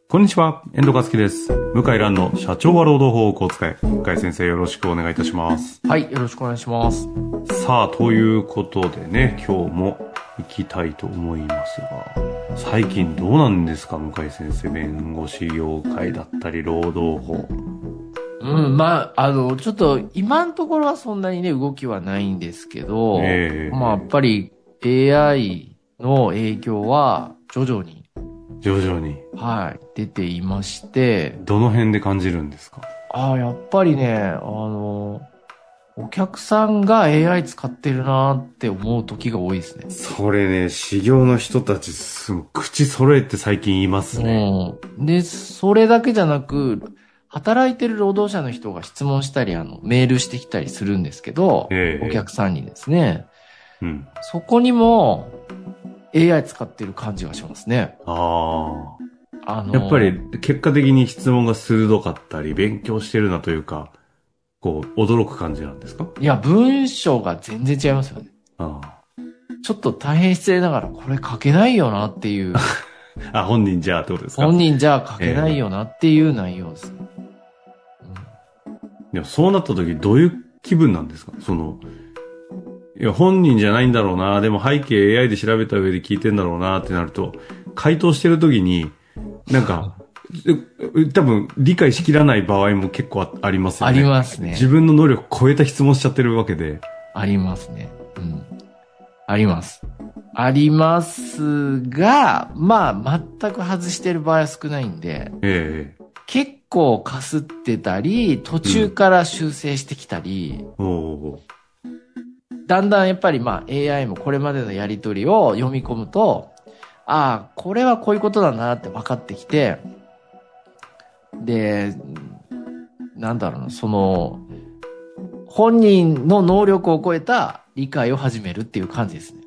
こんにちは、遠藤和樹です。向井蘭の社長は労働法をこう使え。向井先生よろしくお願いいたします。 はい、よろしくお願いします。 さあ、ということでね、今日も行きたいと思いますが、最近どうなんですか、向井先生。弁護士業界だったり、労働法。 ちょっと今のところはそんなにね、動きはないんですけど、やっぱり AI の影響は徐々に、はい、出ていまして。 どの辺で感じるんですか？ やっぱりね、お客さんが AI 使ってるなって思う時が多いですね。 それね、始業の人たち口揃えて最近言いますね。 で、それだけじゃなく、働いてる労働者の人が質問したり、メールしてきたりするんですけど、お客さんにですね、そこにも AI 使ってる感じがしますね。 やっぱり結果的に質問が鋭かったり、勉強してるなというか、こう、驚く感じなんですか？ いや、文章が全然違いますよね。ちょっと大変失礼ながら、これ書けないよなっていう。 本人じゃあってことですか？ 本人じゃあ書けないよなっていう内容ですね。 いや、そうなった時どういう気分なんですか？いや、本人じゃないんだろうな、でも背景 AI で調べた上で聞いてんだろうなってなると、回答してる時に、なんか、多分理解しきらない場合も結構ありますよね。 ありますね。 自分の能力超えた質問しちゃってるわけで。 ありますね。あります。ありますが、全く外してる場合は少ないんで、結構かすってたり、途中から修正してきたり、だんだんやっぱりAI もこれまでのやり取りを読み込むと、これはこういうことだなって分かってきて、で、本人の能力を超えた理解を始めるっていう感じですね。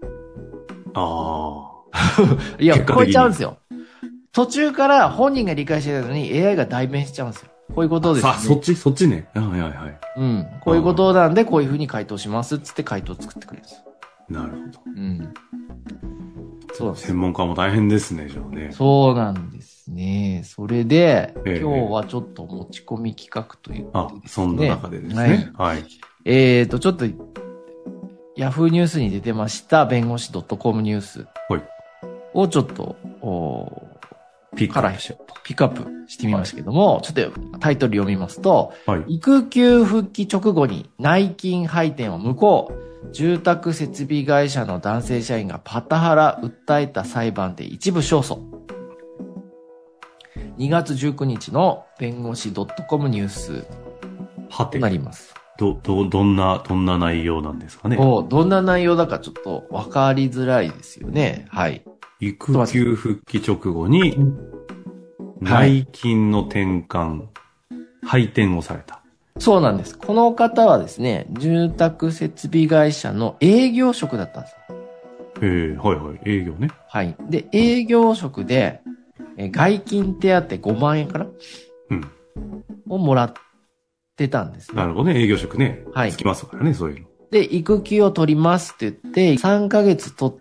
いや、超えちゃうんですよ。途中から本人が理解してたのに AI が代弁しちゃうんですよ。こういうことですね。 そっちね。 こういうことなんでこういうふうに回答しますっつって回答を作ってくれるんですよ。 なるほど。 そうなんです。 専門家も大変ですね、じゃあね。 そうなんですね。それで、今日はちょっと持ち込み企画ということですね。 そんな中でですね。はい。 ちょっと、ヤフーニュースに出てました弁護士 .com ニュースをちょっと、ピックアップしてみましたけども、ちょっとタイトル読みますと、育休復帰直後に内勤配点を無効、住宅設備会社の男性社員がパタハラ訴えた裁判で一部勝訴。2月19日の弁護士 .com ニュースとなります。 どんな内容なんですかね。 どんな内容だかちょっと分かりづらいですよね。はい。 育休復帰直後に内勤の転換、配点をされた。 そうなんです。この方はですね、住宅設備会社の営業職だったんです。 営業ね。 はい。で、営業職で、外勤手当5万円かなをもらってたんですね。 なるほどね。営業職ね。つきますからね、そういうの。 で、育休を取りますって言って、3ヶ月取って、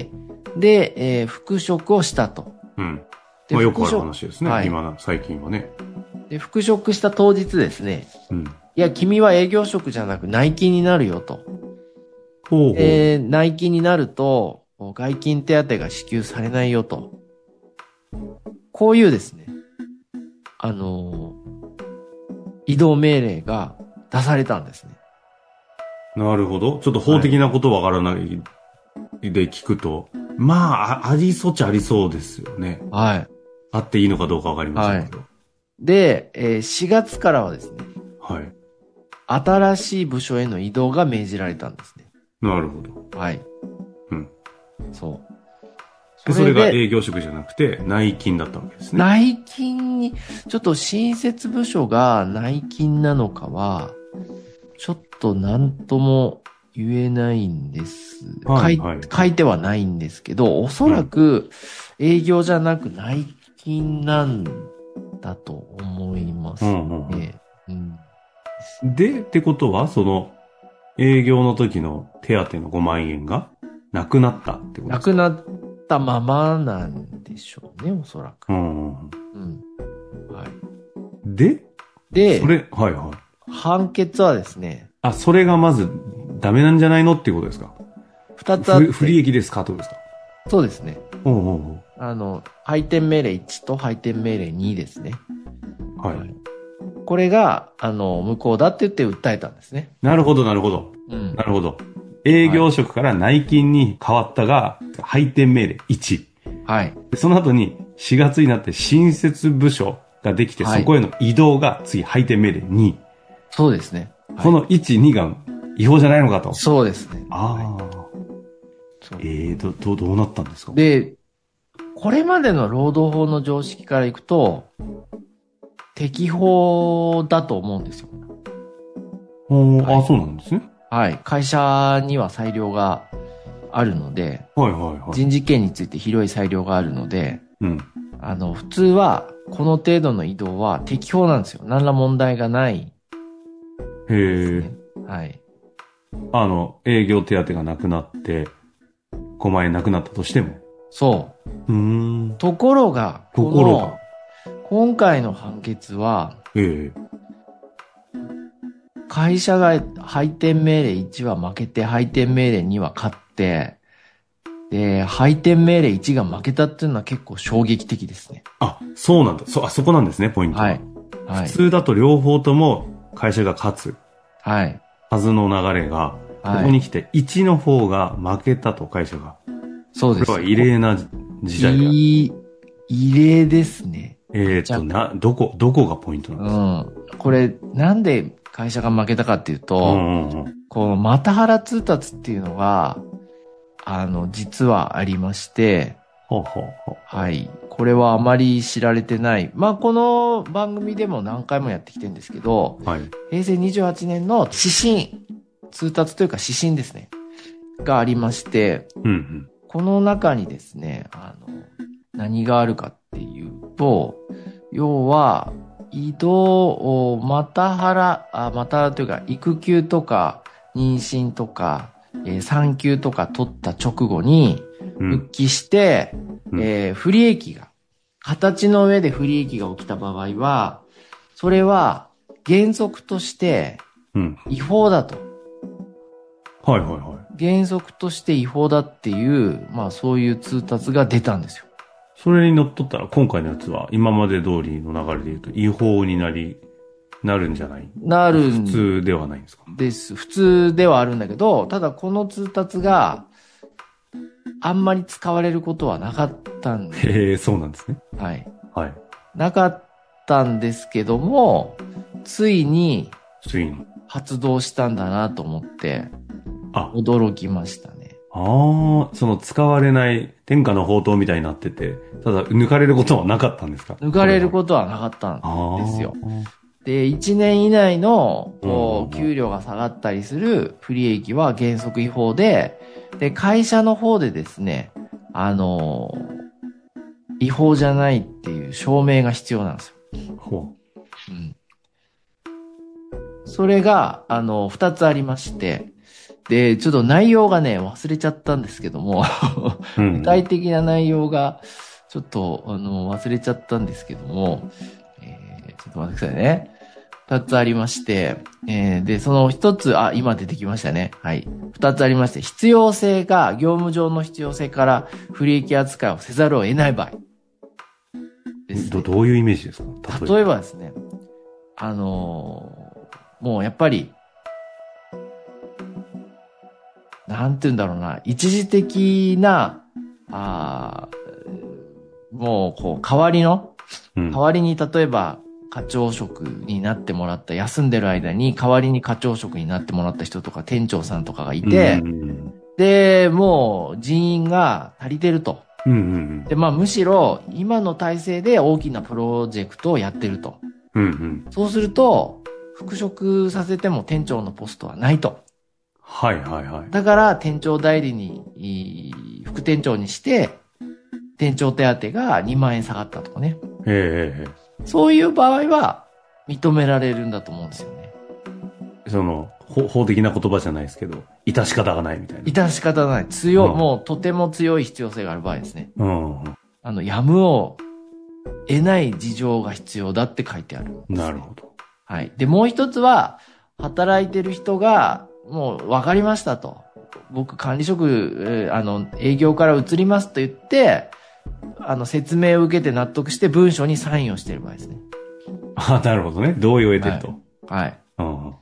で、復職をしたと。 よくある話ですね。最近はね。 で、復職した当日ですね。いや、君は営業職じゃなく内勤になるよと。内勤になると、外勤手当が支給されないよと。こういうですね、異動命令が出されたんですね。 なるほど。ちょっと法的なことわからないで聞くと、ありそうっちゃありそうですよね。 はい。 あっていいのかどうかわかりませんけど。 で、4月からはですね。 はい。 新しい部署への移動が命じられたんですね。 なるほど。 はい。そう。 それが営業職じゃなくて内勤だったわけですね。 内勤に、ちょっと新設部署が内勤なのかは、ちょっと何とも言えないんです。書いてはないんですけど、おそらく営業じゃなく内勤なんだと思いますね。 で、ってことは、営業の時の手当の5万円がなくなったってことですか？ なくなったままなんでしょうね、おそらく。 で、それ、はいはい。 判決はですね。 あ、それがまずダメなんじゃないのっていうことですか？ 二つあって。 不利益ですかってことですか？ そうですね。 おうおうおう。配点命令1と配点命令2ですね。 はい。 これが、無効だって言って訴えたんですね。 なるほど、なるほど。うん。なるほど。営業職から内勤に変わったが、配点命令1。 はい。 その後に4月になって新設部署ができて、そこへの移動が次配点命令2。 そうですね。 この1、2が違法じゃないのかと。 そうですね。 ああ。どうなったんですか？ で、これまでの労働法の常識からいくと、適法だと思うんですよ。 はい、あ、そうなんですね。 はい。会社には裁量があるので、 はいはいはい。 人事権について広い裁量があるので、 うん。 普通は、この程度の移動は適法なんですよ。何ら問題がない、 ね。へえ。 はい。 営業手当がなくなって、5万円なくなったとしても。 そう。ところが、今回の判決は、会社が配点命令1は負けて、配点命令2は勝って、で、配点命令1が負けたっていうのは結構衝撃的ですね。 あ、そうなんだ。そこなんですね、ポイントは。はい。はい、普通だと両方とも会社が勝つ。 はい。 はずの流れが、ここに来て1の方が負けたと会社が。 そうです。 これは異例な時代だ。 異例ですね。 どこがポイントなんですか？ これ、なんで会社が負けたかっていうと、このマタハラ通達っていうのが、実はありまして、はい。これはあまり知られてない。まあ、この番組でも何回もやってきてるんですけど、はい、平成28年の指針、通達というか指針ですね。がありまして、この中にですね、何があるかっていうと、要は、移動、マタハラというか、育休とか、妊娠とか、産休とか取った直後に、復帰して、不利益が、形の上で不利益が起きた場合は、それは原則として違法だと。 はいはいはい。 原則として違法だっていう、まあそういう通達が出たんですよ。 それにのっとったら今回のやつは今まで通りの流れで言うと違法になるんじゃない？普通ではないんですか？ 普通ではあるんだけど、ただこの通達があんまり使われることはなかったんで。 へえ、そうなんですね。 はい。 はい。 なかったんですけども、ついに発動したんだなと思って、驚きましたね。 その使われない天下の宝刀みたいになってて、ただ抜かれることはなかったんですか？ 抜かれることはなかったんですよ。で、1年以内の、給料が下がったりする不利益は原則違法で、で、会社の方でですね、違法じゃないっていう証明が必要なんですよ。それが、2つありまして、で、ちょっと内容がね、忘れちゃったんですけども、具体的な内容が、ちょっと、忘れちゃったんですけども、ちょっと待ってくださいね。二つありまして、で、その一つ、今出てきましたね。はい。二つありまして、必要性が、業務上の必要性から不利益扱いをせざるを得ない場合。ですね。 どういうイメージですか？ 例えばですね、もうやっぱり、なんて言うんだろうな、一時的な、もう、代わりに例えば、課長職になってもらった、休んでる間に代わりに課長職になってもらった人とか店長さんとかがいて、で、もう人員が足りてると。で、まあむしろ今の体制で大きなプロジェクトをやってると。そうすると、復職させても店長のポストはないと。 はいはいはい。 だから店長代理に、副店長にして、店長手当が2万円下がったとかね。そういう場合は認められるんだと思うんですよね。 法的な言葉じゃないですけど、致し方がないみたいな。 致し方がない。もうとても強い必要性がある場合ですね。やむを得ない事情が必要だって書いてある。 なるほど。 はい。で、もう一つは、働いてる人が、もう分かりましたと。僕管理職、営業から移りますと言って、説明を受けて納得して文書にサインをしている場合ですね。 なるほどね。同意を得てると。 はい。 はい。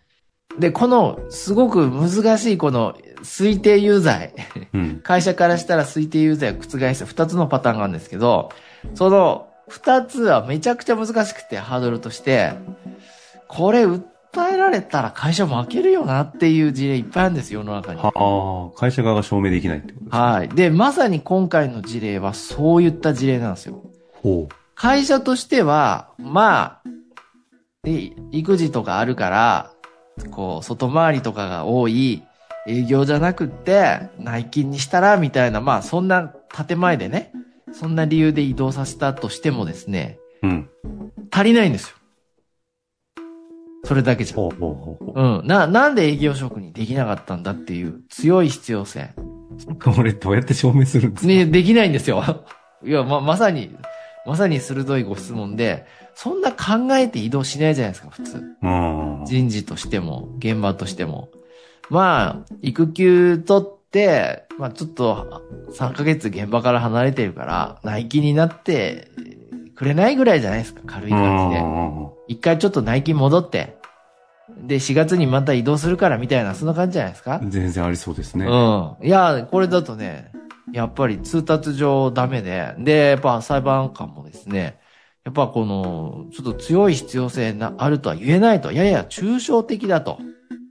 で、この、すごく難しいこの、推定有罪。 うん、 会社からしたら推定有罪を覆した2つのパターンがあるんですけど、その2つはめちゃくちゃ難しくて、ハードルとして、これ訴えられたら会社負けるよなっていう事例いっぱいあるんですよ、世の中に。 会社側が証明できないってことですか？ はい。で、まさに今回の事例はそういった事例なんですよ。 ほう。 会社としては、まあ、育児とかあるから、外回りとかが多い営業じゃなくって、内勤にしたら、みたいな、まあ、そんな建前でね、そんな理由で移動させたとしてもですね、 うん。 足りないんですよ。それだけじゃ。なんで営業職にできなかったんだっていう強い必要性。 これどうやって証明するんですか？ ね、できないんですよ。いや、まさに鋭いご質問で、そんな考えて移動しないじゃないですか、普通。人事としても、現場としても。まあ、育休取って、まあちょっと3ヶ月現場から離れてるから、内勤になってくれないぐらいじゃないですか、軽い感じで。一回ちょっと内勤戻って、で、4月にまた移動するからみたいな、そんな感じじゃないですか？ 全然ありそうですね。 いや、これだとね、やっぱり通達上ダメで、で、やっぱ裁判官もですね、やっぱちょっと強い必要性あるとは言えないと、やや抽象的だと。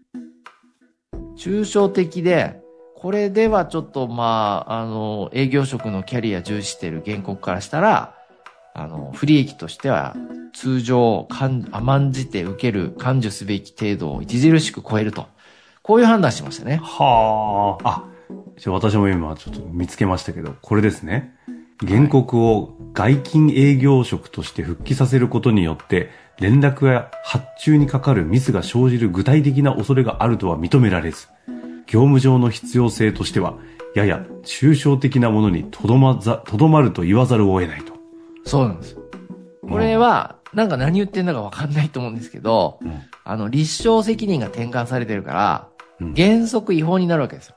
抽象的で、これではちょっと営業職のキャリア重視している原告からしたら、不利益としては、通常、甘んじて受ける感受すべき程度を著しく超えると。こういう判断しましたね。 私も今ちょっと見つけましたけど、これですね。原告を外勤営業職として復帰させることによって、連絡や発注にかかるミスが生じる具体的な恐れがあるとは認められず、業務上の必要性としては、やや抽象的なものにとどまると言わざるを得ないと。 そうなんですよ。これは、なんか何言ってんだかわかんないと思うんですけど、立証責任が転換されてるから、原則違法になるわけですよ。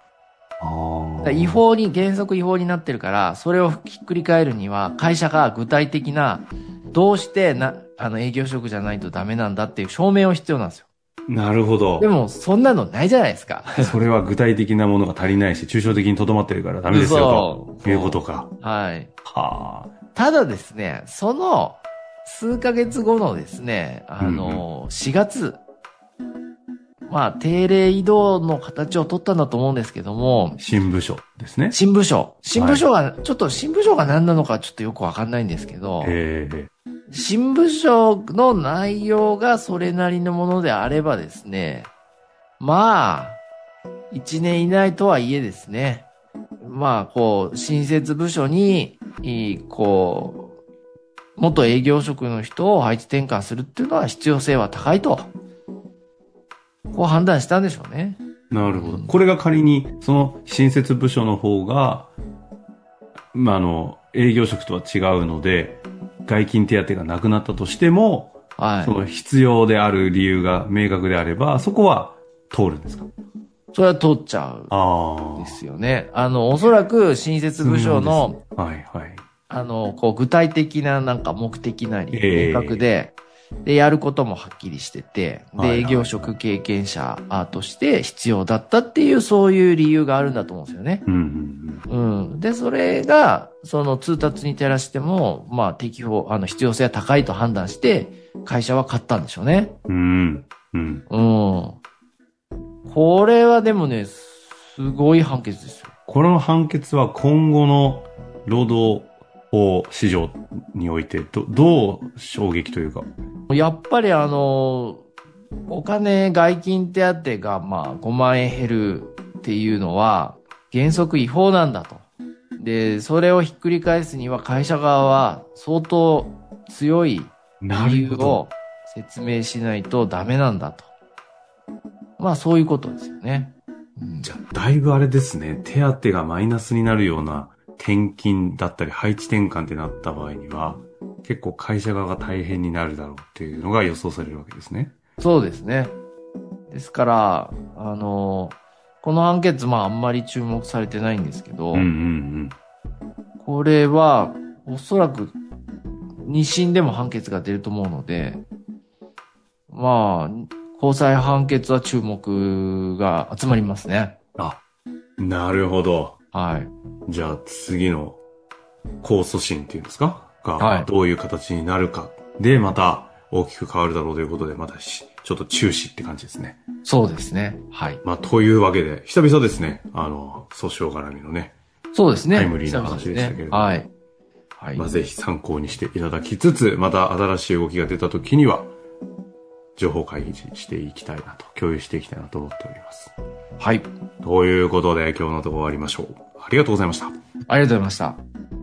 原則違法になってるから、それをひっくり返るには、会社が具体的な、どうして営業職じゃないとダメなんだっていう証明を必要なんですよ。 なるほど。 でも、そんなのないじゃないですか。 それは具体的なものが足りないし、抽象的にとどまってるからダメですよ、ということか。 はい。ただですね、その、数ヶ月後のですね、4月、定例移動の形を取ったんだと思うんですけども。 新部署ですね。 新部署が何なのかちょっとよくわかんないんですけど、新部署の内容がそれなりのものであればですね、1年以内とはいえですね、新設部署に、元営業職の人を配置転換するっていうのは必要性は高いと。こう判断したんでしょうね。 なるほど。これが仮に、その新設部署の方が、営業職とは違うので、外勤手当がなくなったとしても、その必要である理由が明確であれば、そこは通るんですか？ それは通っちゃう。ですよね。おそらく新設部署の、具体的な目的なり、明確で、やることもはっきりしてて、営業職経験者として必要だったっていう、そういう理由があるんだと思うんですよね。で、それが、その通達に照らしても、適法、必要性は高いと判断して、会社は買ったんでしょうね。これはでもね、すごい判決ですよ。 この判決は今後の労働市場においてどう衝撃というか。 やっぱりお金外勤手当が5万円減るっていうのは原則違法なんだと。で、それをひっくり返すには会社側は相当強い理由を説明しないとダメなんだと。そういうことですよね。 じゃあ、だいぶあれですね。手当がマイナスになるような転勤だったり配置転換ってなった場合には、 結構会社側が大変になるだろうっていうのが予想されるわけですね。 そうですね。ですから、この判決、あんまり注目されてないんですけど、これは、おそらく、二審でも判決が出ると思うので、高裁判決は注目が集まりますね。 あ、なるほど。 はい。 じゃあ次の控訴審っていうんですかが、 はい、 どういう形になるかで、また大きく変わるだろうということで、またちょっと注視って感じですね。 そうですね。はい。 というわけで、久々ですね。訴訟絡みのね。 そうですね。 タイムリーな話でしたけれども。 はい。はい。 ぜひ参考にしていただきつつ、また新しい動きが出た時には、情報開示していきたいなと、共有していきたいなと思っております。 はい。 ということで、今日のところ終わりましょう。ありがとうございました。 ありがとうございました。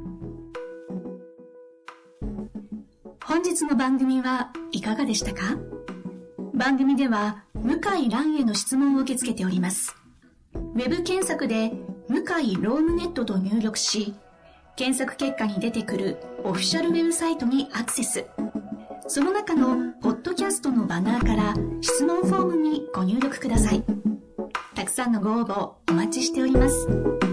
本日の番組はいかがでしたか？番組では向井蘭への質問を受け付けております。ウェブ検索で向井ロームネットと入力し、検索結果に出てくるオフィシャルウェブサイトにアクセス。その中のポッドキャストのバナーから質問フォームにご入力ください。たくさんのご応募お待ちしております。